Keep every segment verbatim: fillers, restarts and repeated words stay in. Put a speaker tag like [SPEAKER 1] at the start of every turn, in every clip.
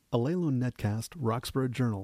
[SPEAKER 1] a Layloon Netcast Roxborough Journal.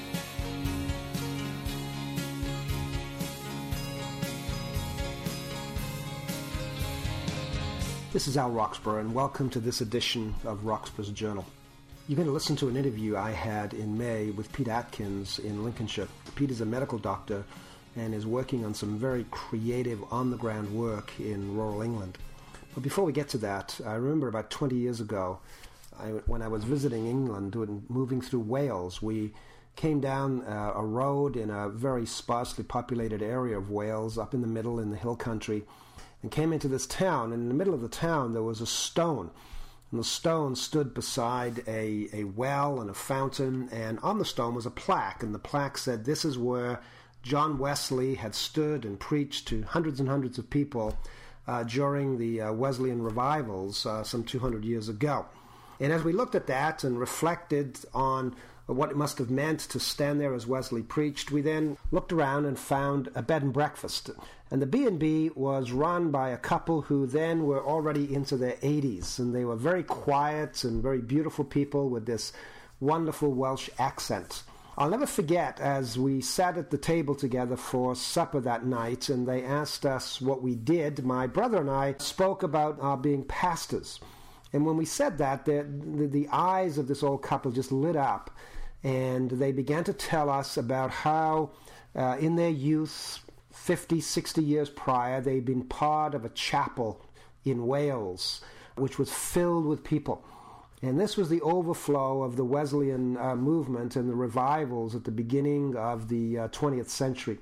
[SPEAKER 2] This is Al Roxborough, and welcome to this edition of Roxborough's Journal. You're going to listen to an interview I had in May with Pete Atkins in Lincolnshire. Pete is a medical doctor and is working on some very creative, on-the-ground work in rural England. But before we get to that, I remember about twenty years ago, I, when I was visiting England and moving through Wales, we came down uh, a road in a very sparsely populated area of Wales, up in the middle in the hill country, and came into this town. And in the middle of the town, there was a stone. And the stone stood beside a, a well and a fountain, and on the stone was a plaque, and the plaque said, "This is where John Wesley had stood and preached to hundreds and hundreds of people uh, during the uh, Wesleyan revivals uh, some two hundred years ago." And as we looked at that and reflected on what it must have meant to stand there as Wesley preached, we then looked around and found a bed and breakfast. And the B and B was run by a couple who then were already into their eighties, and they were very quiet and very beautiful people with this wonderful Welsh accent. I'll never forget, as we sat at the table together for supper that night, and they asked us what we did, my brother and I spoke about our being pastors. And when we said that, the, the, the eyes of this old couple just lit up, and they began to tell us about how uh, in their youth, fifty, sixty years prior, they'd been part of a chapel in Wales, which was filled with people. And this was the overflow of the Wesleyan uh, movement and the revivals at the beginning of the uh, twentieth century.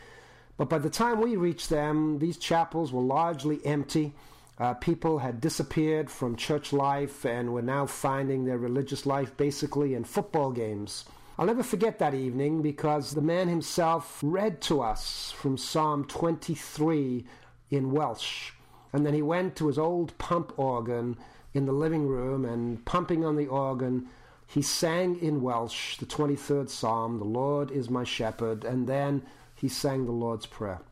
[SPEAKER 2] But by the time we reached them, these chapels were largely empty. Uh, people had disappeared from church life and were now finding their religious life basically in football games. I'll never forget that evening because the man himself read to us from Psalm twenty-three in Welsh. And then he went to his old pump organ in the living room, and pumping on the organ, he sang in Welsh the twenty-third Psalm, "The Lord is my shepherd," and then he sang the Lord's Prayer.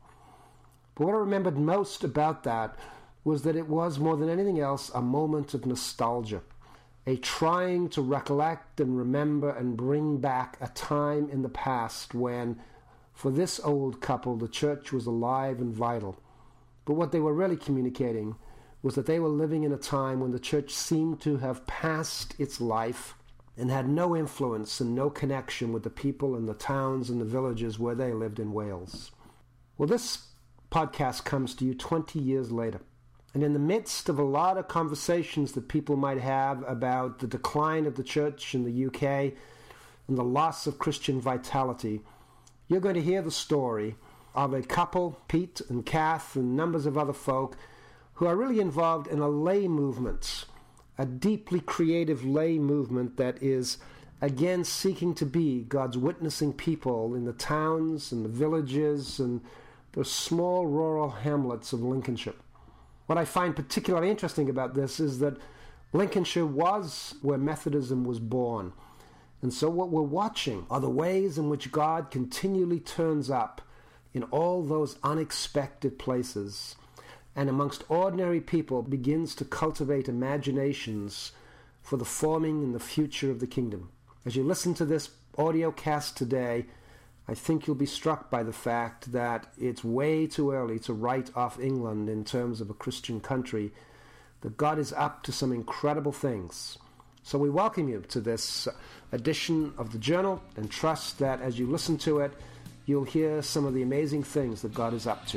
[SPEAKER 2] But what I remembered most about that was that it was, more than anything else, a moment of nostalgia, a trying to recollect and remember and bring back a time in the past when, for this old couple, the church was alive and vital. But what they were really communicating was that they were living in a time when the church seemed to have passed its life and had no influence and no connection with the people in the towns and the villages where they lived in Wales. Well, this podcast comes to you twenty years later. And in the midst of a lot of conversations that people might have about the decline of the church in the U K and the loss of Christian vitality, you're going to hear the story of a couple, Pete and Kath, and numbers of other folk, who are really involved in a lay movement, a deeply creative lay movement that is, again, seeking to be God's witnessing people in the towns and the villages and the small rural hamlets of Lincolnshire. What I find particularly interesting about this is that Lincolnshire was where Methodism was born. And so what we're watching are the ways in which God continually turns up in all those unexpected places, and amongst ordinary people begins to cultivate imaginations for the forming and the future of the kingdom. As you listen to this audio cast today, I think you'll be struck by the fact that it's way too early to write off England in terms of a Christian country, that God is up to some incredible things. So we welcome you to this edition of the Journal and trust that as you listen to it, you'll hear some of the amazing things that God is up to.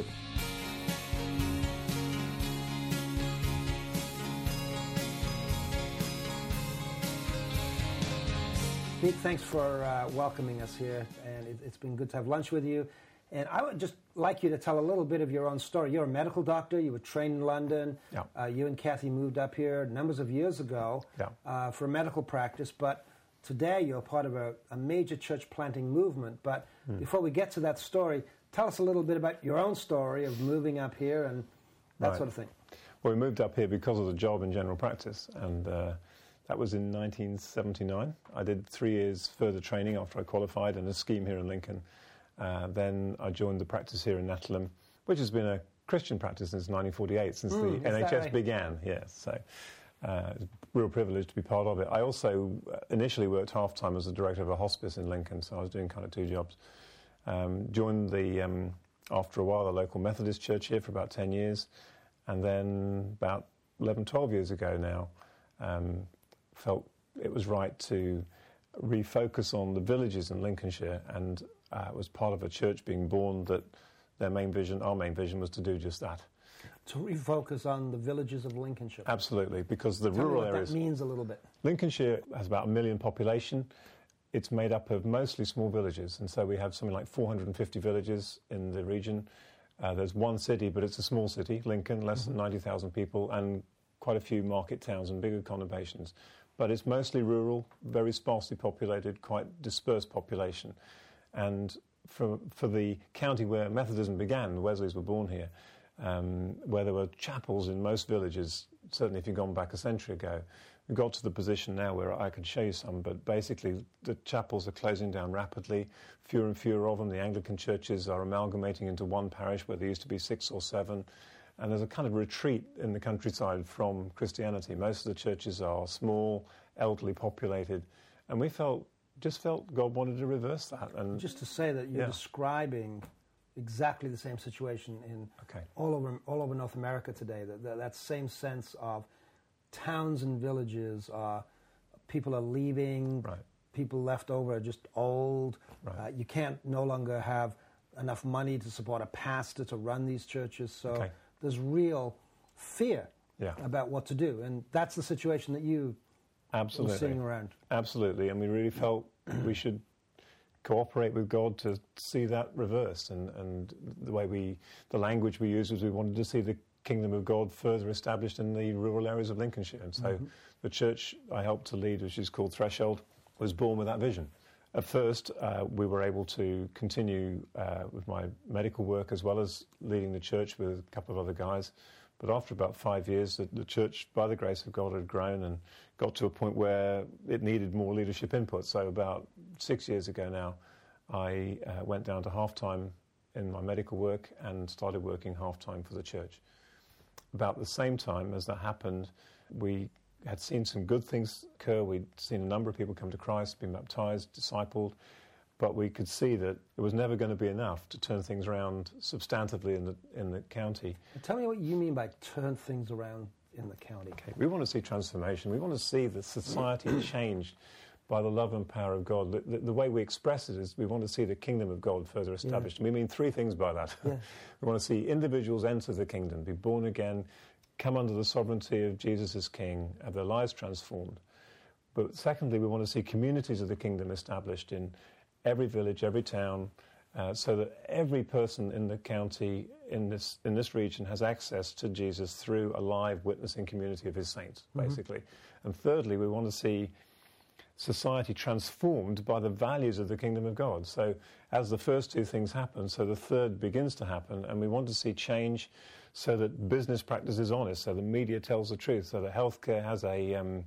[SPEAKER 2] Pete, thanks for uh, welcoming us here, and it, it's been good to have lunch with you. And I would just like you to tell a little bit of your own story. You're a medical doctor. You were trained in London.
[SPEAKER 3] Yeah.
[SPEAKER 2] Uh, you and Kathy moved up here numbers of years ago
[SPEAKER 3] yeah.
[SPEAKER 2] uh, for medical practice, but today you're part of a, a major church planting movement. But mm. before we get to that story, tell us a little bit about your own story of moving up here and that
[SPEAKER 3] right.
[SPEAKER 2] sort of thing.
[SPEAKER 3] Well, we moved up here because of the job in general practice, and uh, that was in nineteen seventy-nine. I did three years further training after I qualified in a scheme here in Lincoln. Uh, then I joined the practice here in Netlham, which has been a Christian practice since nineteen forty-eight, since mm, the N H S
[SPEAKER 2] right?
[SPEAKER 3] began. Yes, so Uh, it's a real privilege to be part of it. I also initially worked half-time as the director of a hospice in Lincoln, so I was doing kind of two jobs. Um, joined the, um, after a while, the local Methodist church here for about ten years, and then about eleven, twelve years ago now, um, felt it was right to refocus on the villages in Lincolnshire, and uh, it was part of a church being born that their main vision, our main vision, was to do just that.
[SPEAKER 2] To refocus on the villages of Lincolnshire.
[SPEAKER 3] Absolutely, because the
[SPEAKER 2] Tell
[SPEAKER 3] rural
[SPEAKER 2] me what
[SPEAKER 3] areas...
[SPEAKER 2] that means a little bit.
[SPEAKER 3] Lincolnshire has about a million population. It's made up of mostly small villages, and so we have something like four hundred fifty villages in the region. Uh, there's one city, but it's a small city, Lincoln, less mm-hmm. than ninety thousand people, and quite a few market towns and bigger conurbations. But it's mostly rural, very sparsely populated, quite dispersed population. And for, for the county where Methodism began, the Wesleys were born here, um, where there were chapels in most villages, certainly if you'd gone back a century ago, we got to the position now where I could show you some, but basically the chapels are closing down rapidly, fewer and fewer of them. The Anglican churches are amalgamating into one parish where there used to be six or seven. And there's a kind of retreat in the countryside from Christianity. Most of the churches are small, elderly populated, and we felt, just felt God wanted to reverse that. And
[SPEAKER 2] just to say that you're
[SPEAKER 3] yeah.
[SPEAKER 2] describing exactly the same situation in
[SPEAKER 3] okay.
[SPEAKER 2] all over all over North America today. That, that, that same sense of towns and villages are, people are leaving,
[SPEAKER 3] right.
[SPEAKER 2] people left over are just old.
[SPEAKER 3] Right.
[SPEAKER 2] Uh, you can't no longer have enough money to support a pastor to run these churches. So.
[SPEAKER 3] Okay.
[SPEAKER 2] There's real fear
[SPEAKER 3] yeah.
[SPEAKER 2] about what to do, and that's the situation that you
[SPEAKER 3] Absolutely.
[SPEAKER 2] were sitting around.
[SPEAKER 3] Absolutely, and we really felt we should cooperate with God to see that reversed, and, and the way we, the language we used was we wanted to see the kingdom of God further established in the rural areas of Lincolnshire, and so mm-hmm. the church I helped to lead, which is called Threshold, was born with that vision. At first, uh, we were able to continue uh, with my medical work as well as leading the church with a couple of other guys. But after about five years, the, the church, by the grace of God, had grown and got to a point where it needed more leadership input. So about six years ago now, I uh, went down to half-time in my medical work and started working half-time for the church. About the same time as that happened, we had seen some good things occur. We'd seen a number of people come to Christ, been baptized, discipled, but we could see that it was never going to be enough to turn things around substantively in the in the county.
[SPEAKER 2] Tell me what you mean by turn things around in the county.
[SPEAKER 3] Okay. We want to see transformation. We want to see the society changed by the love and power of God. The, the, the way we express it is we want to see the kingdom of God further established. Yeah. We mean three things by that. Yeah. We want to see individuals enter the kingdom, be born again, come under the sovereignty of Jesus as King, have their lives transformed. But secondly, we want to see communities of the kingdom established in every village, every town, uh, so that every person in the county, in this in this region, has access to Jesus through a live witnessing community of his saints, basically. Mm-hmm. And thirdly, we want to see society transformed by the values of the kingdom of God. So as the first two things happen, so the third begins to happen, and we want to see change so that business practice is honest, so the media tells the truth, so that healthcare has a, um,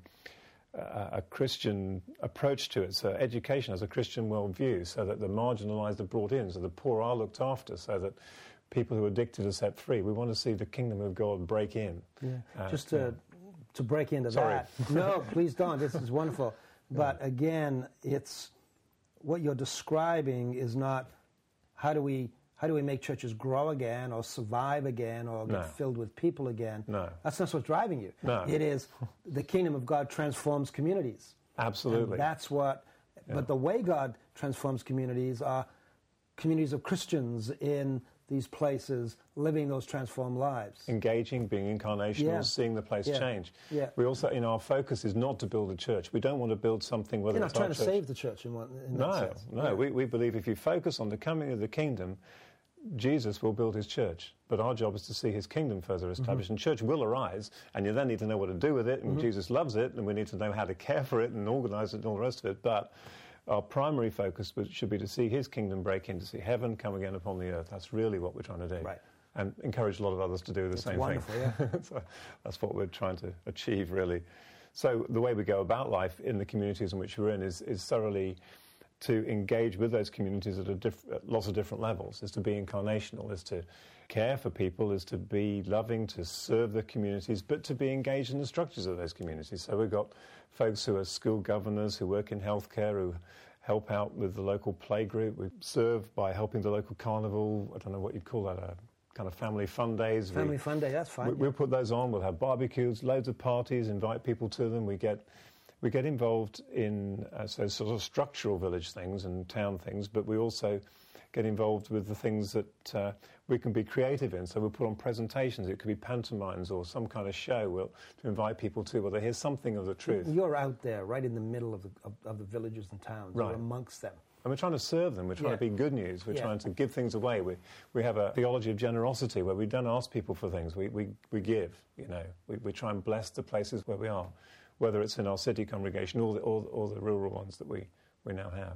[SPEAKER 3] a, a Christian approach to it, so education has a Christian worldview, so that the marginalised are brought in, so the poor are looked after, so that people who are addicted are set free. We want to see the kingdom of God break in.
[SPEAKER 2] Yeah.
[SPEAKER 3] Uh,
[SPEAKER 2] Just to,
[SPEAKER 3] yeah.
[SPEAKER 2] to break into
[SPEAKER 3] Sorry.
[SPEAKER 2] that. No, please don't. This is wonderful. But again, it's what you're describing is not how do we how do we make churches grow again or survive again or get
[SPEAKER 3] no.
[SPEAKER 2] filled with people again.
[SPEAKER 3] No.
[SPEAKER 2] That's not what's driving you.
[SPEAKER 3] No.
[SPEAKER 2] It is the kingdom of God transforms communities.
[SPEAKER 3] Absolutely.
[SPEAKER 2] And that's what,
[SPEAKER 3] yeah.
[SPEAKER 2] but the way God transforms communities are communities of Christians in these places living those transformed lives.
[SPEAKER 3] Engaging, being incarnational,
[SPEAKER 2] Yeah.
[SPEAKER 3] seeing the place
[SPEAKER 2] Yeah.
[SPEAKER 3] change.
[SPEAKER 2] Yeah.
[SPEAKER 3] We also, you know, our focus is not to build a church. We don't want to build something, whether
[SPEAKER 2] You're
[SPEAKER 3] it's
[SPEAKER 2] not trying
[SPEAKER 3] our
[SPEAKER 2] to
[SPEAKER 3] church.
[SPEAKER 2] save the church in, one, in that
[SPEAKER 3] No,
[SPEAKER 2] sense.
[SPEAKER 3] no.
[SPEAKER 2] Yeah.
[SPEAKER 3] We, we believe if you focus on the coming of the kingdom, Jesus will build his church. But our job is to see his kingdom further established. Mm-hmm. And church will arise, and you then need to know what to do with it, and mm-hmm. Jesus loves it, and we need to know how to care for it and organise it and all the rest of it. But our primary focus should be to see his kingdom break in, to see heaven come again upon the earth. That's really what we're trying to do.
[SPEAKER 2] Right.
[SPEAKER 3] And encourage a lot of others to do the
[SPEAKER 2] That's
[SPEAKER 3] same
[SPEAKER 2] wonderful,
[SPEAKER 3] thing.
[SPEAKER 2] Yeah.
[SPEAKER 3] So that's what we're trying to achieve, really. So the way we go about life in the communities in which we're in is, is thoroughly to engage with those communities at, a diff- at lots of different levels, is to be incarnational, is to care for people, is to be loving, to serve the communities, but to be engaged in the structures of those communities. So we've got folks who are school governors, who work in healthcare, who help out with the local playgroup. We serve by helping the local carnival. I don't know what you'd call that, a kind of family fun days.
[SPEAKER 2] Family
[SPEAKER 3] we,
[SPEAKER 2] fun day, that's fine.
[SPEAKER 3] We, we'll put those on. We'll have barbecues, loads of parties, invite people to them. We get we get involved in uh, so sort of structural village things and town things, but we also get involved with the things that uh, we can be creative in. So we'll put on presentations. It could be pantomimes or some kind of show we'll, to invite people to, where they hear something of the truth.
[SPEAKER 2] You're out there, right in the middle of the, of, of the villages and towns.
[SPEAKER 3] Right.
[SPEAKER 2] You're amongst them.
[SPEAKER 3] And we're trying to serve them. We're trying
[SPEAKER 2] Yeah.
[SPEAKER 3] to be good news. We're
[SPEAKER 2] Yeah.
[SPEAKER 3] trying to give things away. We we have a theology of generosity where we don't ask people for things. We we, we give. You know, we, we try and bless the places where we are, whether it's in our city congregation or the, or, or the rural ones that we, we now have.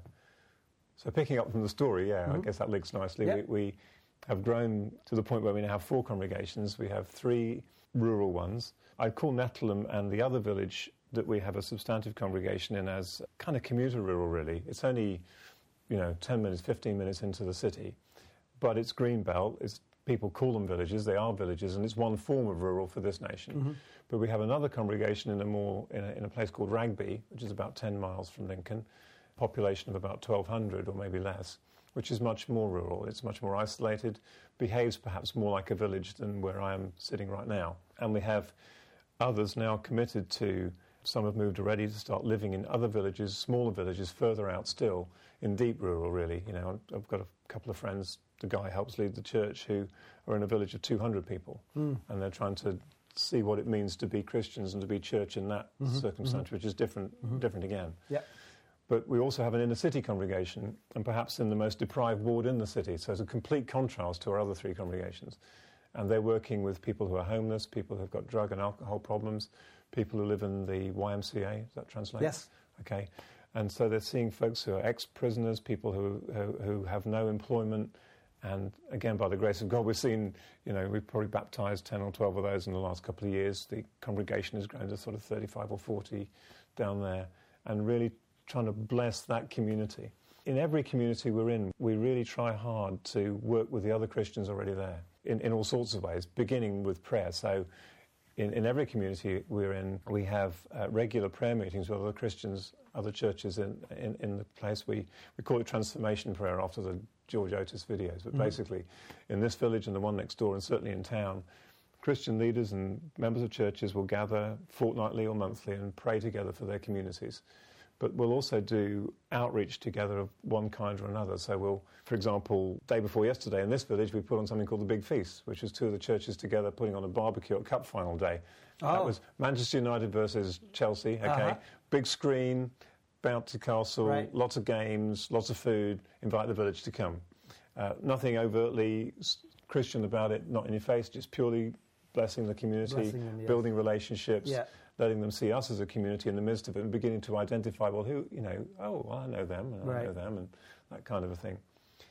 [SPEAKER 3] So picking up from the story, yeah, mm-hmm. I guess that links nicely.
[SPEAKER 2] Yep.
[SPEAKER 3] We, we have grown to the point where we now have four congregations. We have three rural ones. I'd call Netleham and the other village that we have a substantive congregation in as kind of commuter rural, really. It's only, you know, ten minutes, fifteen minutes into the city. But it's greenbelt. It's, people call them villages. They are villages, and it's one form of rural for this nation. Mm-hmm. But we have another congregation in a more in a, in a place called Ragby, which is about ten miles from Lincoln, population of about twelve hundred or maybe less, which is much more rural. It's much more isolated, behaves perhaps more like a village than where I am sitting right now. And we have others now committed to, some have moved already to start living in other villages, smaller villages, further out still, in deep rural, really. You know, I've got a couple of friends, the guy helps lead the church, who are in a village of two hundred people, mm. and they're trying to see what it means to be Christians and to be church in that mm-hmm. circumstance, mm-hmm. which is different, mm-hmm. different again.
[SPEAKER 2] Yeah.
[SPEAKER 3] But we also have an inner-city congregation, and perhaps in the most deprived ward in the city, so it's a complete contrast to our other three congregations. And they're working with people who are homeless, people who've got drug and alcohol problems, people who live in the Y M C A, does that translate?
[SPEAKER 2] Yes.
[SPEAKER 3] Okay. And so they're seeing folks who are ex-prisoners, people who, who, who have no employment, and again, by the grace of God, we've seen, you know, we've probably baptised ten or twelve of those in the last couple of years. The congregation has grown to sort of thirty-five or forty down there, and really trying to bless that community. In every community we're in, we really try hard to work with the other Christians already there in, in all sorts of ways, beginning with prayer. So in, in every community we're in, we have uh, regular prayer meetings with other Christians, other churches in, in, in the place. We, we call it transformation prayer after the George Otis videos. But mm-hmm. basically, in this village and the one next door, and certainly in town, Christian leaders and members of churches will gather fortnightly or monthly and pray together for their communities. But we'll also do outreach together of one kind or another. So we'll, for example, day before yesterday in this village, we put on something called the Big Feast, which was two of the churches together putting on a barbecue at Cup Final Day.
[SPEAKER 2] Oh.
[SPEAKER 3] That was Manchester United versus Chelsea, okay?
[SPEAKER 2] Uh-huh.
[SPEAKER 3] Big screen, bouncy castle,
[SPEAKER 2] right.
[SPEAKER 3] lots of games, lots of food, invite the village to come. Uh, nothing overtly Christian about it, not in your face, just purely blessing the community,
[SPEAKER 2] Blessing them, yes.
[SPEAKER 3] building relationships.
[SPEAKER 2] Yeah.
[SPEAKER 3] Letting them see us as a community in the midst of it and beginning to identify, well, who, you know, oh, well, I know them, and
[SPEAKER 2] right.
[SPEAKER 3] I know them, and that kind of a thing.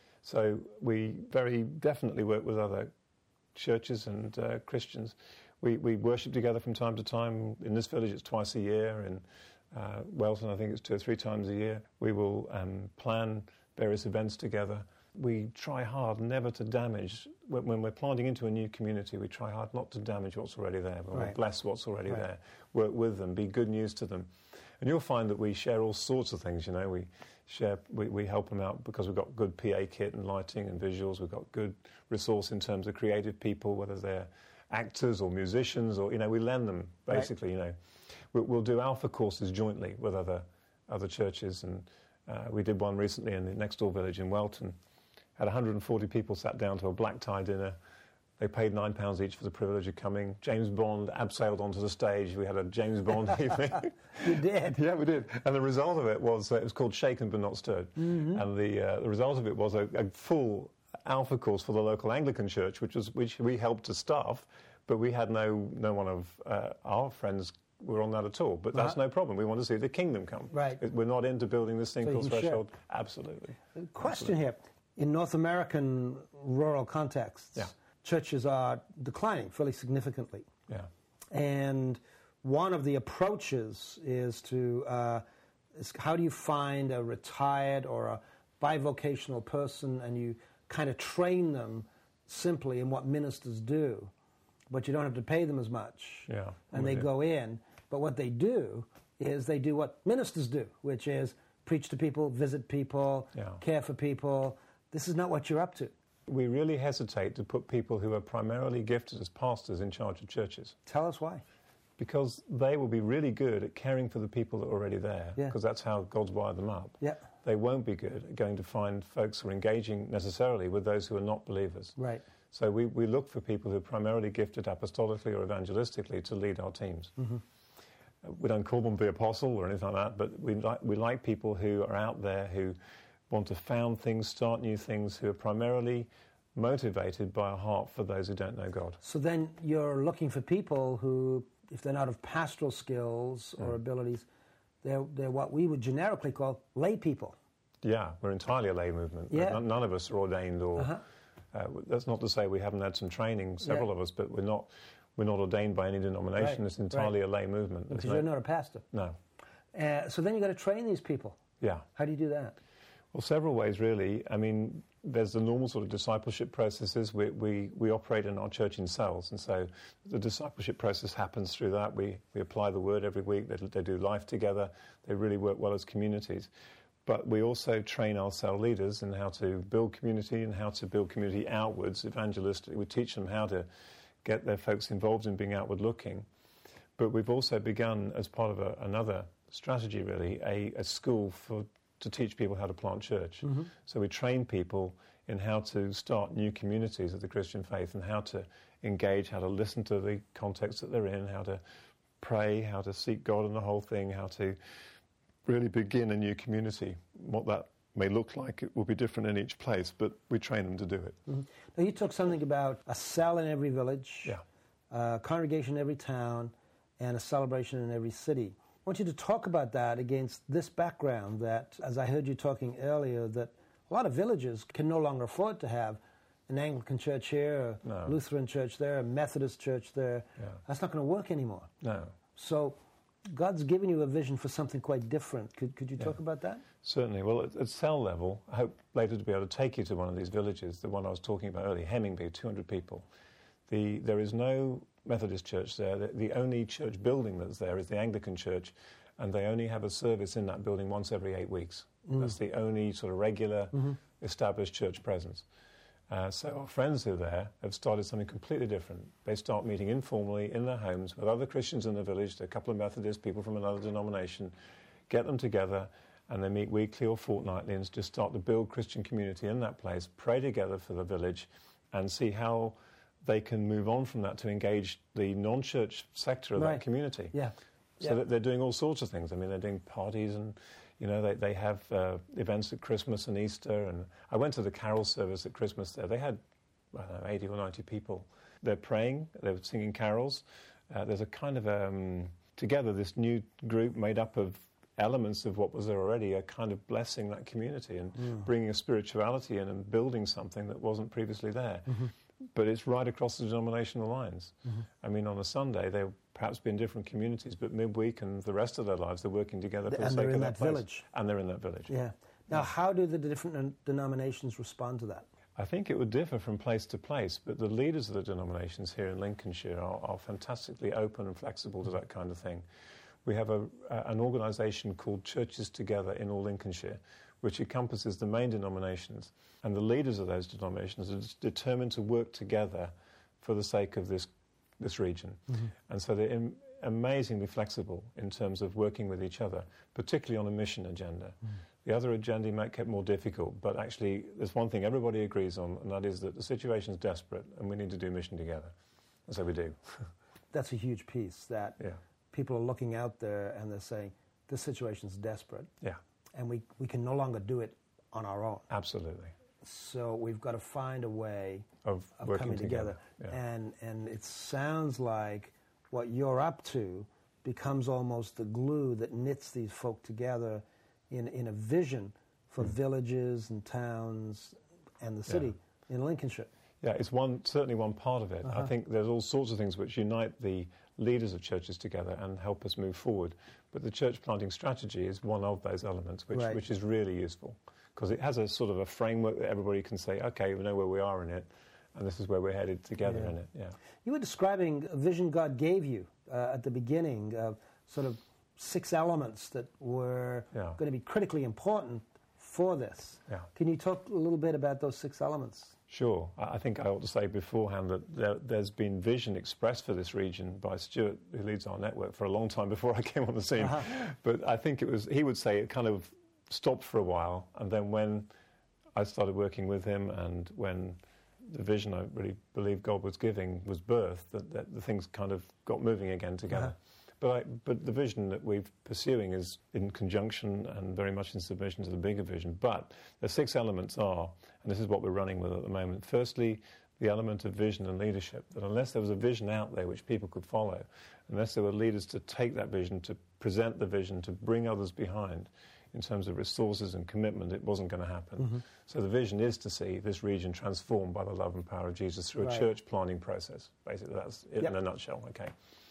[SPEAKER 3] So we very definitely work with other churches and uh, Christians. We, we worship together from time to time. In this village, it's twice a year. In uh, Welton, I think it's two or three times a year. We will um, plan various events together. We try hard never to damage, when, when we're planting into a new community, we try hard not to damage what's already there. We
[SPEAKER 2] right.
[SPEAKER 3] bless what's already
[SPEAKER 2] right.
[SPEAKER 3] there, work with them, be good news to them. And you'll find that we share all sorts of things, you know. We share, we, we help them out because we've got good P A kit and lighting and visuals. We've got good resource in terms of creative people, whether they're actors or musicians or, you know, we lend them, basically, right. you know. We'll, we'll do alpha courses jointly with other, other churches. And uh, we did one recently in the next door village in Welton. Had one hundred forty people sat down to a black tie dinner. They paid nine pounds each for the privilege of coming. James Bond abseiled onto the stage. We had a James Bond evening.
[SPEAKER 2] You did?
[SPEAKER 3] Yeah, we did. And the result of it was, uh, it was called Shaken But Not Stirred. Mm-hmm. And the, uh, the result of it was a, a full alpha course for the local Anglican church, which was which we helped to staff, but we had no, no one of uh, our friends were on that at all. But that's uh-huh. no problem. We want to see the kingdom come.
[SPEAKER 2] Right.
[SPEAKER 3] It, we're not into building this thing
[SPEAKER 2] so
[SPEAKER 3] called Threshold.
[SPEAKER 2] Share.
[SPEAKER 3] Absolutely.
[SPEAKER 2] Question
[SPEAKER 3] Absolutely.
[SPEAKER 2] here. In North American rural contexts,
[SPEAKER 3] yeah.
[SPEAKER 2] churches are declining fairly significantly.
[SPEAKER 3] Yeah.
[SPEAKER 2] And one of the approaches is to uh, It's how do you find a retired or a bivocational person and you kind of train them simply in what ministers do, but you don't have to pay them as much.
[SPEAKER 3] Yeah,
[SPEAKER 2] and they go in, but what they do is they do what ministers do, which is preach to people, visit people,
[SPEAKER 3] yeah.
[SPEAKER 2] care for people. This is not what you're up to.
[SPEAKER 3] We really hesitate to put people who are primarily gifted as pastors in charge of churches.
[SPEAKER 2] Tell us why.
[SPEAKER 3] Because they will be really good at caring for the people that are already there,
[SPEAKER 2] yeah.
[SPEAKER 3] because that's how God's wired them up.
[SPEAKER 2] Yeah.
[SPEAKER 3] They won't be good at going to find folks who are engaging necessarily with those who are not believers.
[SPEAKER 2] Right.
[SPEAKER 3] So we, we look for people who are primarily gifted apostolically or evangelistically to lead our teams.
[SPEAKER 2] Mm-hmm.
[SPEAKER 3] We don't call them the apostle or anything like that, but we like, we like people who are out there who want to found things, start new things, who are primarily motivated by a heart for those who don't know God.
[SPEAKER 2] So then you're looking for people who, if they're not of pastoral skills or mm. abilities, they're, they're what we would generically call lay people.
[SPEAKER 3] Yeah, we're entirely a lay movement.
[SPEAKER 2] Yeah.
[SPEAKER 3] None of us are ordained or...
[SPEAKER 2] Uh-huh.
[SPEAKER 3] Uh, that's not to say we haven't had some training, several
[SPEAKER 2] yeah.
[SPEAKER 3] of us, but we're not we're not ordained by any denomination.
[SPEAKER 2] Right.
[SPEAKER 3] It's entirely
[SPEAKER 2] right.
[SPEAKER 3] a lay movement.
[SPEAKER 2] Because
[SPEAKER 3] no,
[SPEAKER 2] you're not a pastor.
[SPEAKER 3] No.
[SPEAKER 2] Uh, so then you've got to train these people.
[SPEAKER 3] Yeah.
[SPEAKER 2] How do you do that?
[SPEAKER 3] Well, several ways, really. I mean, there's the normal sort of discipleship processes. We, we, we operate in our church in cells, and so the discipleship process happens through that. We, we apply the word every week. They, they do life together. They really work well as communities. But we also train our cell leaders in how to build community and how to build community outwards, evangelistically. We teach them how to get their folks involved in being outward looking. But we've also begun, as part of a, another strategy really, a, a school for to teach people how to plant church. Mm-hmm. So we train people in how to start new communities of the Christian faith and how to engage, how to listen to the context that they're in, how to pray, how to seek God in the whole thing, how to really begin a new community. What that may look like, it will be different in each place, but we train them to do it.
[SPEAKER 2] Mm-hmm. Now, you talk something about a cell in every village,
[SPEAKER 3] yeah.
[SPEAKER 2] a congregation in every town, and a celebration in every city. I want you to talk about that against this background that, as I heard you talking earlier, that a lot of villages can no longer afford to have an Anglican church here, a
[SPEAKER 3] no.
[SPEAKER 2] Lutheran church there, a Methodist church there.
[SPEAKER 3] Yeah.
[SPEAKER 2] That's not going to work anymore.
[SPEAKER 3] No.
[SPEAKER 2] So God's given you a vision for something quite different. Could, could you
[SPEAKER 3] yeah.
[SPEAKER 2] talk about that?
[SPEAKER 3] Certainly. Well, at, at cell level, I hope later to be able to take you to one of these villages, the one I was talking about earlier, Hemmingby, two hundred people. The, there is no Methodist church there. The, the only church building that's there is the Anglican church, and they only have a service in that building once every eight weeks. Mm. That's the only sort of regular mm-hmm. established church presence. Uh, so our friends who are there have started something completely different. They start meeting informally in their homes with other Christians in the village, a couple of Methodists, people from another denomination, get them together, and they meet weekly or fortnightly and just start to build Christian community in that place, pray together for the village, and see how they can move on from that to engage the non-church sector of
[SPEAKER 2] right.
[SPEAKER 3] that community.
[SPEAKER 2] Yeah.
[SPEAKER 3] So
[SPEAKER 2] yeah.
[SPEAKER 3] that they're doing all sorts of things. I mean, they're doing parties and, you know, they, they have uh, events at Christmas and Easter. And I went to the carol service at Christmas there. They had, I don't know, eighty or ninety people. They're praying, they're singing carols. Uh, there's a kind of, um, together, this new group made up of elements of what was there already, are kind of blessing that community and mm. bringing a spirituality in and building something that wasn't previously there. Mm-hmm. But it's right across the denominational lines. Mm-hmm. I mean, on a Sunday, they'll perhaps be in different communities, but midweek and the rest of their lives, they're working together for the
[SPEAKER 2] and
[SPEAKER 3] sake
[SPEAKER 2] they're
[SPEAKER 3] of
[SPEAKER 2] in
[SPEAKER 3] that
[SPEAKER 2] that
[SPEAKER 3] place.
[SPEAKER 2] village.
[SPEAKER 3] And they're in that village.
[SPEAKER 2] Yeah. Now, yeah. how do the different denominations respond to that?
[SPEAKER 3] I think it would differ from place to place, but the leaders of the denominations here in Lincolnshire are, are fantastically open and flexible to that kind of thing. We have a, uh, an organisation called Churches Together in all Lincolnshire, which encompasses the main denominations, and the leaders of those denominations are determined to work together for the sake of this this region. Mm-hmm. And so they're in, amazingly flexible in terms of working with each other, particularly on a mission agenda. Mm. The other agenda might get more difficult, but actually there's one thing everybody agrees on, and that is that the situation is desperate and we need to do mission together. And so we do.
[SPEAKER 2] That's a huge piece, that
[SPEAKER 3] yeah.
[SPEAKER 2] people are looking out there and they're saying, this situation is desperate.
[SPEAKER 3] Yeah.
[SPEAKER 2] And we, we can no longer do it on our own.
[SPEAKER 3] Absolutely.
[SPEAKER 2] So we've got to find a way
[SPEAKER 3] of,
[SPEAKER 2] of
[SPEAKER 3] working
[SPEAKER 2] coming together.
[SPEAKER 3] together. Yeah.
[SPEAKER 2] And and it sounds like what you're up to becomes almost the glue that knits these folk together in, in a vision for mm. villages and towns and the city yeah. in Lincolnshire.
[SPEAKER 3] Yeah, it's one certainly one part of it.
[SPEAKER 2] Uh-huh.
[SPEAKER 3] I think there's all sorts of things which unite the leaders of churches together and help us move forward. But the church planting strategy is one of those elements, which,
[SPEAKER 2] right.
[SPEAKER 3] which is really useful, because it has a sort of a framework that everybody can say, okay, we know where we are in it, and this is where we're headed together
[SPEAKER 2] yeah.
[SPEAKER 3] in it. Yeah.
[SPEAKER 2] You were describing a vision God gave you uh, at the beginning, of sort of six elements that were
[SPEAKER 3] yeah.
[SPEAKER 2] going to be critically important for this.
[SPEAKER 3] Yeah.
[SPEAKER 2] Can you talk a little bit about those six elements?
[SPEAKER 3] Sure. I think I ought to say beforehand that there, there's been vision expressed for this region by Stuart, who leads our network, for a long time before I came on the scene. Uh-huh. But I think it was, he would say it kind of stopped for a while, and then when I started working with him and when the vision I really believe God was giving was birthed, that, that the things kind of got moving again together. Uh-huh. But, I, but the vision that we're pursuing is in conjunction and very much in submission to the bigger vision. But the six elements are, and this is what we're running with at the moment, firstly, the element of vision and leadership, that unless there was a vision out there which people could follow, unless there were leaders to take that vision, to present the vision, to bring others behind, in terms of resources and commitment, it wasn't going to happen. Mm-hmm. So the vision is to see this region transformed by the love and power of Jesus through right. a church planting process. Basically, that's it yep. in a nutshell. Okay.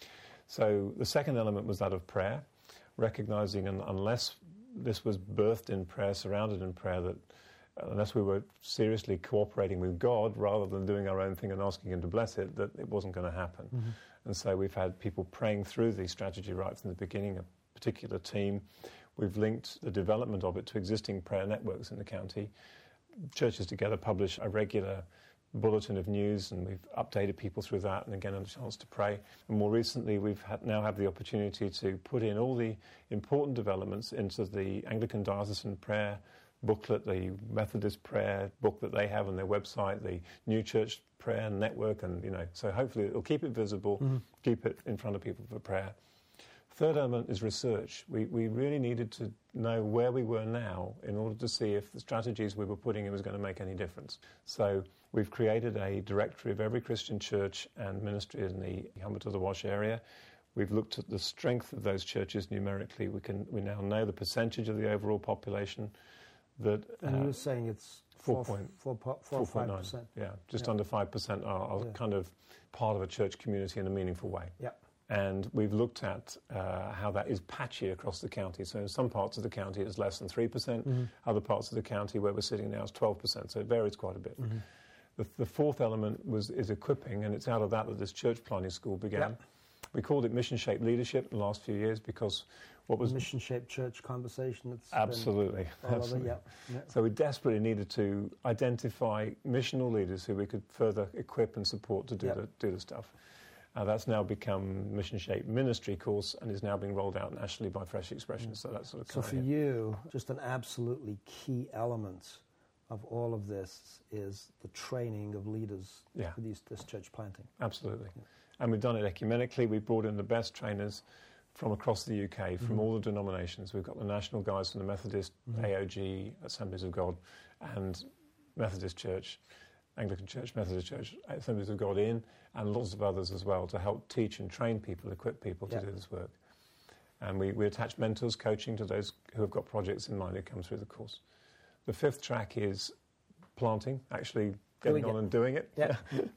[SPEAKER 3] So the second element was that of prayer, recognizing un- unless this was birthed in prayer, surrounded in prayer, that uh, unless we were seriously cooperating with God rather than doing our own thing and asking Him to bless it, that it wasn't going to happen. Mm-hmm. And so we've had people praying through the strategy right from the beginning, a particular team. We've linked the development of it to existing prayer networks in the county. Churches together publish a regular bulletin of news, and we've updated people through that, and again, a chance to pray. And more recently, we've had, now have the opportunity to put in all the important developments into the Anglican Diocesan Prayer booklet, the Methodist Prayer book that they have on their website, the New Church Prayer Network, and, you know, so hopefully it'll keep it visible, mm-hmm. keep it in front of people for prayer. Third element is research. We we really needed to know where we were now in order to see if the strategies we were putting in was going to make any difference. So we've created a directory of every Christian church and ministry in the Humber to the Wash area. We've looked at the strength of those churches numerically. We can we now know the percentage of the overall population. That
[SPEAKER 2] and uh, you're saying it's
[SPEAKER 3] four point
[SPEAKER 2] four, four, four, four, five percent.
[SPEAKER 3] Yeah, just
[SPEAKER 2] yeah.
[SPEAKER 3] under five percent are, are yeah. kind of part of a church community in a meaningful way.
[SPEAKER 2] Yeah.
[SPEAKER 3] And we've looked at uh, how that is patchy across the county. So in some parts of the county it's less than three percent. Mm-hmm. Other parts of the county where we're sitting now is twelve percent. So it varies quite a bit. Mm-hmm. The, the fourth element was is equipping, and it's out of that that this church planting school began. Yep. We called it mission-shaped leadership in the last few years because what was...
[SPEAKER 2] Mission-shaped church conversation. It's
[SPEAKER 3] absolutely. absolutely. It, yeah. Yeah. So we desperately needed to identify missional leaders who we could further equip and support to do, yep. the, do the stuff. Uh, that's now become Mission-Shaped Ministry course and is now being rolled out nationally by Fresh Expression. Mm. So that's sort of.
[SPEAKER 2] So for here. you, just an absolutely key element of all of this is the training of leaders
[SPEAKER 3] yeah.
[SPEAKER 2] for these, this church planting.
[SPEAKER 3] Absolutely, yeah. And we've done it ecumenically. We've brought in the best trainers from across the U K, from mm-hmm. all the denominations. We've got the national guys from the Methodist, mm-hmm. A O G, Assemblies of God, and Methodist Church. Anglican Church, Methodist Church, Assemblies of God in, and lots of others as well to help teach and train people, equip people to yeah. do this work. And we, we attach mentors, coaching to those who have got projects in mind who come through the course. The fifth track is planting, actually getting on and doing it,
[SPEAKER 2] yeah.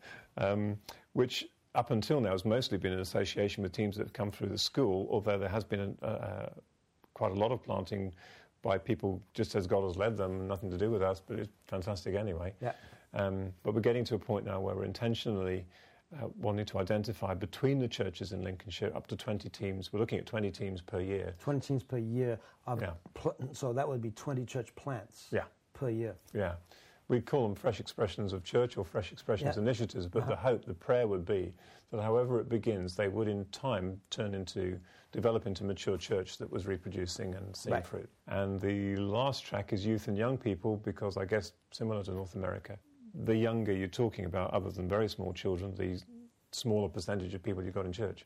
[SPEAKER 3] um, which up until now has mostly been in association with teams that have come through the school, although there has been a, uh, quite a lot of planting by people just as God has led them, nothing to do with us, but it's fantastic anyway.
[SPEAKER 2] Yeah.
[SPEAKER 3] Um, but we're getting to a point now where we're intentionally uh, wanting to identify between the churches in Lincolnshire up to twenty teams. We're looking at twenty teams per year.
[SPEAKER 2] twenty teams per year. Of
[SPEAKER 3] yeah.
[SPEAKER 2] pl- so that would be twenty church plants
[SPEAKER 3] yeah.
[SPEAKER 2] per year.
[SPEAKER 3] Yeah. We call them fresh expressions of church or fresh expressions
[SPEAKER 2] yeah.
[SPEAKER 3] initiatives, but uh-huh. the hope, the prayer would be that however it begins, they would in time turn into, develop into mature church that was reproducing and seeing
[SPEAKER 2] right.
[SPEAKER 3] fruit. And the last track is youth and young people, because I guess similar to North America, the younger you're talking about, other than very small children, the smaller percentage of people you've got in church.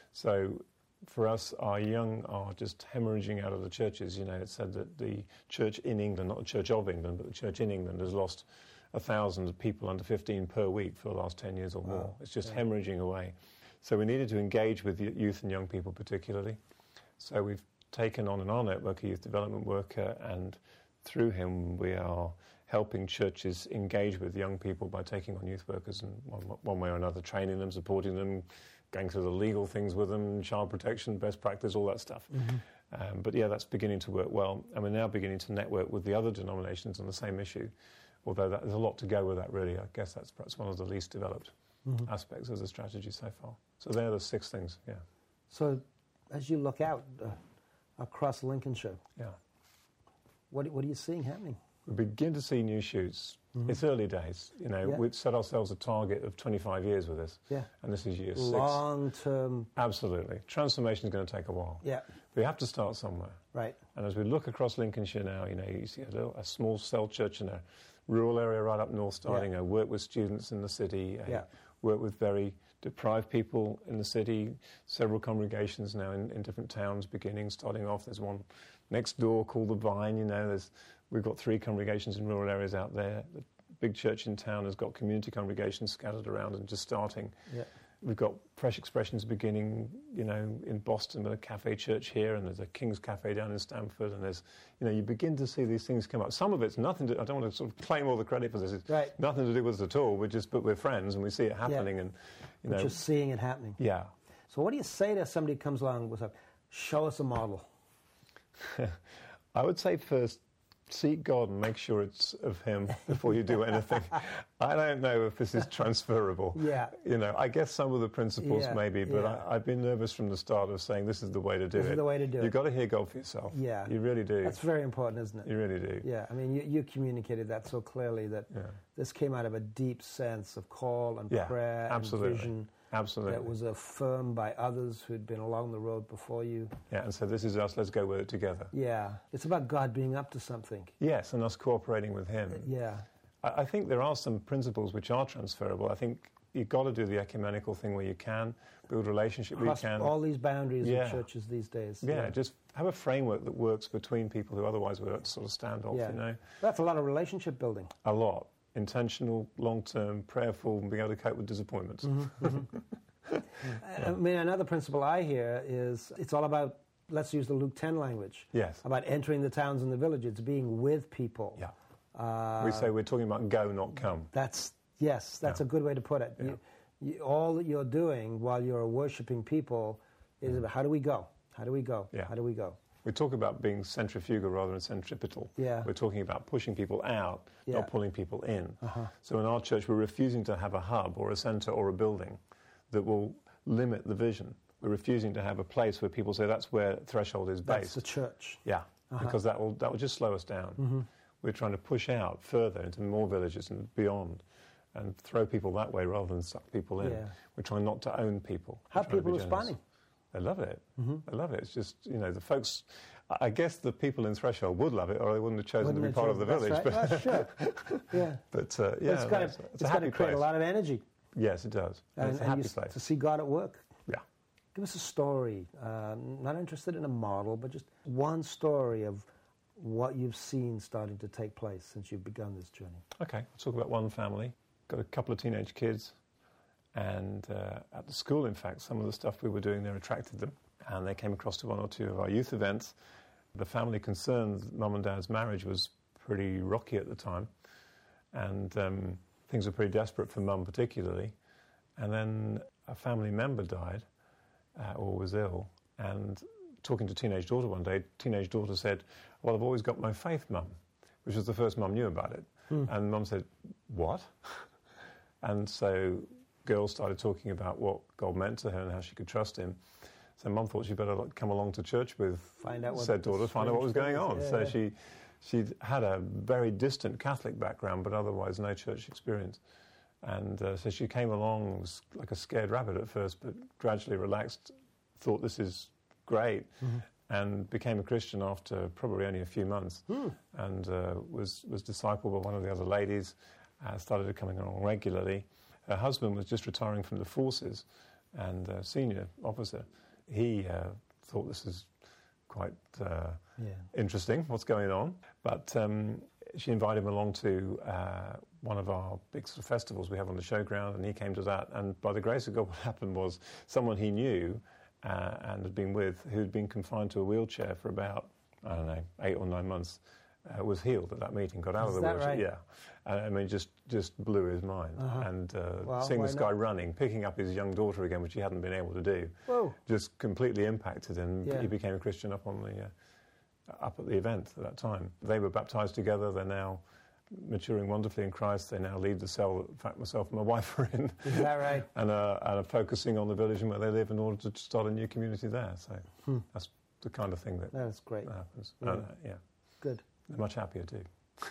[SPEAKER 3] So for us, our young are just hemorrhaging out of the churches. You know, it's said that the church in England, not the Church of England, but the church in England has lost a thousand people under fifteen per week for the last ten years or more. Wow. It's just yeah. hemorrhaging away. So we needed to engage with youth and young people particularly. So we've taken on in our network a youth development worker, and through him we are helping churches engage with young people by taking on youth workers in one, one way or another, training them, supporting them, going through the legal things with them, child protection, best practice, all that stuff. Mm-hmm. Um, but yeah, that's beginning to work well, and we're now beginning to network with the other denominations on the same issue, although that, there's a lot to go with that, really. I guess that's perhaps one of the least developed mm-hmm. aspects of the strategy so far. So they're the six things, yeah.
[SPEAKER 2] So as you look out uh, across Lincolnshire,
[SPEAKER 3] yeah,
[SPEAKER 2] what, what are you seeing happening?
[SPEAKER 3] We begin to see new shoots. Mm-hmm. It's early days. You know, yeah. we've set ourselves a target of twenty-five years with this.
[SPEAKER 2] Yeah.
[SPEAKER 3] And this is year six.
[SPEAKER 2] Long-term.
[SPEAKER 3] Absolutely. Transformation is going to take a while.
[SPEAKER 2] Yeah.
[SPEAKER 3] We have to start somewhere.
[SPEAKER 2] Right.
[SPEAKER 3] And as we look across Lincolnshire now, you know, you see a, little, a small cell church in a rural area right up north starting. Yeah. I work with students in the city. I yeah. work with very deprived people in the city. Several congregations now in, in different towns beginning, starting off. There's one next door called The Vine, you know. There's We've got three congregations in rural areas out there. The big church in town has got community congregations scattered around and just starting. Yeah. We've got Fresh Expressions beginning, you know, in Boston with a cafe church here, and there's a King's Cafe down in Stamford, and there's, you know, you begin to see these things come up. Some of it's nothing to, I don't want to sort of claim all the credit for this. It's right. nothing to do with us at all. We're just, but we're friends and we see it happening, yeah. and, you know.
[SPEAKER 2] We're just seeing it happening.
[SPEAKER 3] Yeah.
[SPEAKER 2] So what do you say to somebody who comes along with a, show us a model?
[SPEAKER 3] I would say first, seek God and make sure it's of Him before you do anything. I don't know if this is transferable.
[SPEAKER 2] Yeah.
[SPEAKER 3] You know, I guess some of the principles
[SPEAKER 2] yeah.
[SPEAKER 3] maybe, but
[SPEAKER 2] yeah.
[SPEAKER 3] I, I've been nervous from the start of saying this is the way to do
[SPEAKER 2] this
[SPEAKER 3] it.
[SPEAKER 2] This is the way to do
[SPEAKER 3] You've
[SPEAKER 2] it.
[SPEAKER 3] You've got to hear God for yourself.
[SPEAKER 2] Yeah.
[SPEAKER 3] You really do.
[SPEAKER 2] That's very important, isn't it?
[SPEAKER 3] You really do.
[SPEAKER 2] Yeah. I mean, you, you communicated that so clearly that yeah. this came out of a deep sense of call and
[SPEAKER 3] yeah,
[SPEAKER 2] prayer
[SPEAKER 3] absolutely.
[SPEAKER 2] and vision.
[SPEAKER 3] Absolutely.
[SPEAKER 2] That was affirmed by others who'd been along the road before you.
[SPEAKER 3] Yeah, and so this is us, let's go with it together.
[SPEAKER 2] Yeah. It's about God being up to something.
[SPEAKER 3] Yes, and us cooperating with Him.
[SPEAKER 2] Yeah.
[SPEAKER 3] I, I think there are some principles which are transferable. I think you've got to do the ecumenical thing where you can, build relationship where you can.
[SPEAKER 2] All these boundaries
[SPEAKER 3] yeah.
[SPEAKER 2] in churches these days.
[SPEAKER 3] Yeah, yeah, just have a framework that works between people who otherwise would sort of stand off,
[SPEAKER 2] yeah.
[SPEAKER 3] you know.
[SPEAKER 2] That's a lot of relationship building.
[SPEAKER 3] A lot. Intentional, long-term, prayerful, and being able to cope with disappointments.
[SPEAKER 2] Mm-hmm, mm-hmm. I mean, another principle I hear is it's all about, let's use the Luke ten language.
[SPEAKER 3] Yes.
[SPEAKER 2] About entering the towns and the villages, being with people.
[SPEAKER 3] Yeah.
[SPEAKER 2] Uh,
[SPEAKER 3] we say we're talking about go, not come.
[SPEAKER 2] That's, yes, that's yeah. a good way to put it.
[SPEAKER 3] Yeah.
[SPEAKER 2] You, you, all that you're doing while you're worshipping people is about how do we go? How do we go?
[SPEAKER 3] Yeah.
[SPEAKER 2] How do we go?
[SPEAKER 3] We talk about being centrifugal rather than centripetal.
[SPEAKER 2] Yeah.
[SPEAKER 3] We're talking about pushing people out,
[SPEAKER 2] yeah.
[SPEAKER 3] not pulling people in.
[SPEAKER 2] Uh-huh.
[SPEAKER 3] So in our church, we're refusing to have a hub or a centre or a building that will limit the vision. We're refusing to have a place where people say that's where Threshold is based.
[SPEAKER 2] That's the church.
[SPEAKER 3] Yeah,
[SPEAKER 2] uh-huh.
[SPEAKER 3] because that will that will just slow us down.
[SPEAKER 2] Mm-hmm.
[SPEAKER 3] We're trying to push out further into more villages and beyond, and throw people that way rather than suck people in.
[SPEAKER 2] Yeah.
[SPEAKER 3] We're trying not to own people.
[SPEAKER 2] How are people responding?
[SPEAKER 3] They love it.
[SPEAKER 2] Mm-hmm.
[SPEAKER 3] They love it. It's just, you know, the folks, I guess the people in Threshold would love it or they wouldn't have chosen
[SPEAKER 2] wouldn't
[SPEAKER 3] to be part
[SPEAKER 2] chosen,
[SPEAKER 3] of the village.
[SPEAKER 2] Right. Well, sure. Yeah.
[SPEAKER 3] But, uh, yeah,
[SPEAKER 2] it's got
[SPEAKER 3] it's,
[SPEAKER 2] to,
[SPEAKER 3] it's,
[SPEAKER 2] it's
[SPEAKER 3] a
[SPEAKER 2] got to
[SPEAKER 3] happy
[SPEAKER 2] create
[SPEAKER 3] place.
[SPEAKER 2] a lot of energy.
[SPEAKER 3] Yes, it does.
[SPEAKER 2] And,
[SPEAKER 3] it's a
[SPEAKER 2] and
[SPEAKER 3] happy
[SPEAKER 2] you,
[SPEAKER 3] place.
[SPEAKER 2] To see God at work.
[SPEAKER 3] Yeah.
[SPEAKER 2] Give us a story. Uh, not interested in a model, but just one story of what you've seen starting to take place since you've begun this journey.
[SPEAKER 3] Okay, I'll talk about one family. Got a couple of teenage kids, and uh, at the school, in fact, some of the stuff we were doing there attracted them, and they came across to one or two of our youth events. The family concerned, mum and dad's marriage was pretty rocky at the time, and um, things were pretty desperate for mum particularly. And then a family member died uh, or was ill, and talking to teenage daughter one day, teenage daughter said, well, I've always got my faith, mum, which was the first mum knew about it. Hmm. And mum said, what? And so girls started talking about what God meant to her and how she could trust him. So mum thought she'd better come along to church with
[SPEAKER 2] find out what
[SPEAKER 3] said daughter, find out what was going on.
[SPEAKER 2] Yeah,
[SPEAKER 3] so
[SPEAKER 2] yeah.
[SPEAKER 3] she she'd had a very distant Catholic background, but otherwise no church experience. And uh, so she came along, was like a scared rabbit at first, but gradually relaxed, thought this is great, mm-hmm. and became a Christian after probably only a few months,
[SPEAKER 2] mm.
[SPEAKER 3] and uh, was, was discipled by one of the other ladies, uh, started coming along regularly. Her husband was just retiring from the forces, and a senior officer. He uh, thought this is quite uh,
[SPEAKER 2] yeah.
[SPEAKER 3] interesting, what's going on, but um, she invited him along to uh, one of our big sort of festivals we have on the showground, and he came to that, and by the grace of God, what happened was someone he knew uh, and had been with, who'd been confined to a wheelchair for about, I don't know, eight or nine months, uh, was healed at that meeting, got out
[SPEAKER 2] Is
[SPEAKER 3] of the
[SPEAKER 2] that
[SPEAKER 3] wheelchair.
[SPEAKER 2] right?
[SPEAKER 3] Yeah. Uh, I mean, just, just blew his mind.
[SPEAKER 2] Uh-huh.
[SPEAKER 3] And uh,
[SPEAKER 2] Well,
[SPEAKER 3] seeing
[SPEAKER 2] why
[SPEAKER 3] this
[SPEAKER 2] not?
[SPEAKER 3] guy running, picking up his young daughter again, which he hadn't been able to do,
[SPEAKER 2] Whoa.
[SPEAKER 3] just completely impacted him.
[SPEAKER 2] Yeah.
[SPEAKER 3] He became a Christian up on the uh, up at the event at that time. They were baptized together. They're now maturing wonderfully in Christ. They now lead the cell. In fact, myself and my wife are in.
[SPEAKER 2] Is that right?
[SPEAKER 3] and, uh, and are focusing on the village and where they live in order to start a new community there. So
[SPEAKER 2] Hmm.
[SPEAKER 3] that's the kind of thing that
[SPEAKER 2] That's great.
[SPEAKER 3] happens.
[SPEAKER 2] Yeah.
[SPEAKER 3] And, uh, yeah.
[SPEAKER 2] Good.
[SPEAKER 3] They're much happier too.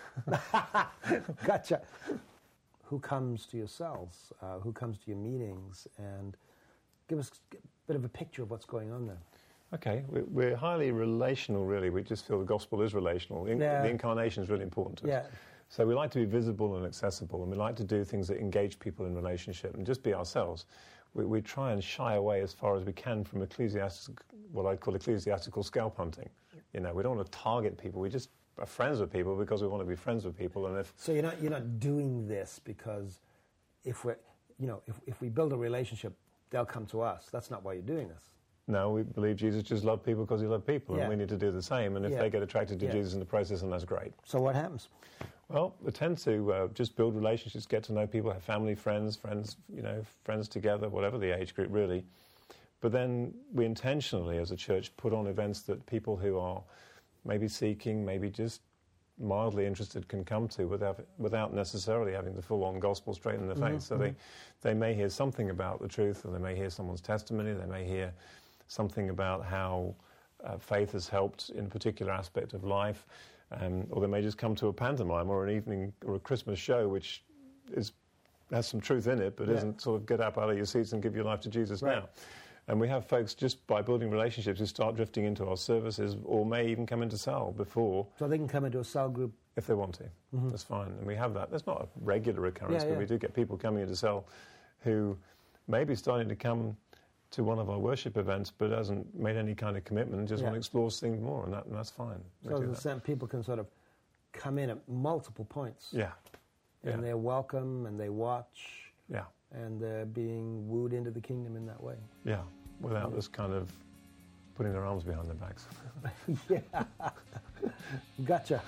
[SPEAKER 2] Gotcha. Who comes to your cells? Uh, who comes to your meetings? And give us a bit of a picture of what's going on there.
[SPEAKER 3] Okay, we- we're highly relational, really. We just feel the gospel is relational. In-
[SPEAKER 2] Yeah.
[SPEAKER 3] The incarnation is really important to us.
[SPEAKER 2] Yeah.
[SPEAKER 3] So we like to be visible and accessible, and we like to do things that engage people in relationship and just be ourselves. We, we try and shy away as far as we can from ecclesiastical, what I'd call ecclesiastical scalp hunting. You know, we don't want to target people. We just are friends with people because we want to be friends with people. And if
[SPEAKER 2] So you're not you're not doing this because if we you know if if we build a relationship, they'll come to us. That's not why you're doing this.
[SPEAKER 3] no, we believe Jesus just loved people because he loved people,
[SPEAKER 2] Yeah.
[SPEAKER 3] and we need to do the same. And if
[SPEAKER 2] Yeah.
[SPEAKER 3] they get attracted to
[SPEAKER 2] Yeah.
[SPEAKER 3] Jesus in the process, then that's great.
[SPEAKER 2] So what happens?
[SPEAKER 3] Well, we tend to uh, just build relationships, get to know people, have family, friends, friends, you know, friends together, whatever the age group, really. But then we intentionally, as a church, put on events that people who are maybe seeking, maybe just mildly interested can come to without without necessarily having the full-on gospel straight in the face. So they, they may hear something about the truth, or they may hear someone's testimony, they may hear something about how uh, faith has helped in a particular aspect of life. Um, or they may just come to a pantomime or an evening or a Christmas show which is has some truth in it, but
[SPEAKER 2] Yeah.
[SPEAKER 3] isn't sort of get up out of your seats and give your life to Jesus
[SPEAKER 2] Right.
[SPEAKER 3] now. And we have folks just by building relationships who start drifting into our services or may even come into cell before
[SPEAKER 2] So they can come into a cell group.
[SPEAKER 3] if they want to. That's fine. And we have that. That's not a regular occurrence,
[SPEAKER 2] Yeah,
[SPEAKER 3] but
[SPEAKER 2] yeah.
[SPEAKER 3] we do get people coming into cell who may be starting to come to one of our worship events but hasn't made any kind of commitment and just
[SPEAKER 2] Yeah.
[SPEAKER 3] want to explore things more, and, that, and that's fine. We
[SPEAKER 2] So
[SPEAKER 3] do
[SPEAKER 2] the
[SPEAKER 3] that.
[SPEAKER 2] same people can sort of come in at multiple points.
[SPEAKER 3] Yeah.
[SPEAKER 2] And
[SPEAKER 3] Yeah.
[SPEAKER 2] they're welcome and they watch
[SPEAKER 3] Yeah.
[SPEAKER 2] and they're being wooed into the kingdom in that way.
[SPEAKER 3] Yeah. Without this kind of putting their arms behind their backs.
[SPEAKER 2] Yeah. Gotcha.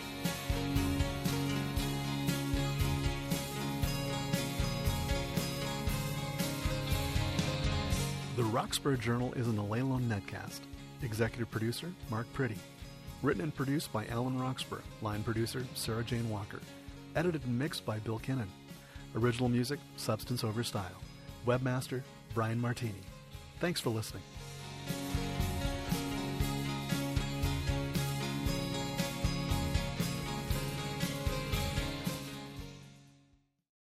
[SPEAKER 1] The Roxborough Journal is an Alalon netcast. Executive producer, Mark Priddy. Written and produced by Alan Roxborough. Line producer, Sarah Jane Walker. Edited and mixed by Bill Kinnan. Original music, Substance Over Style. Webmaster, Brian Martini. Thanks for listening.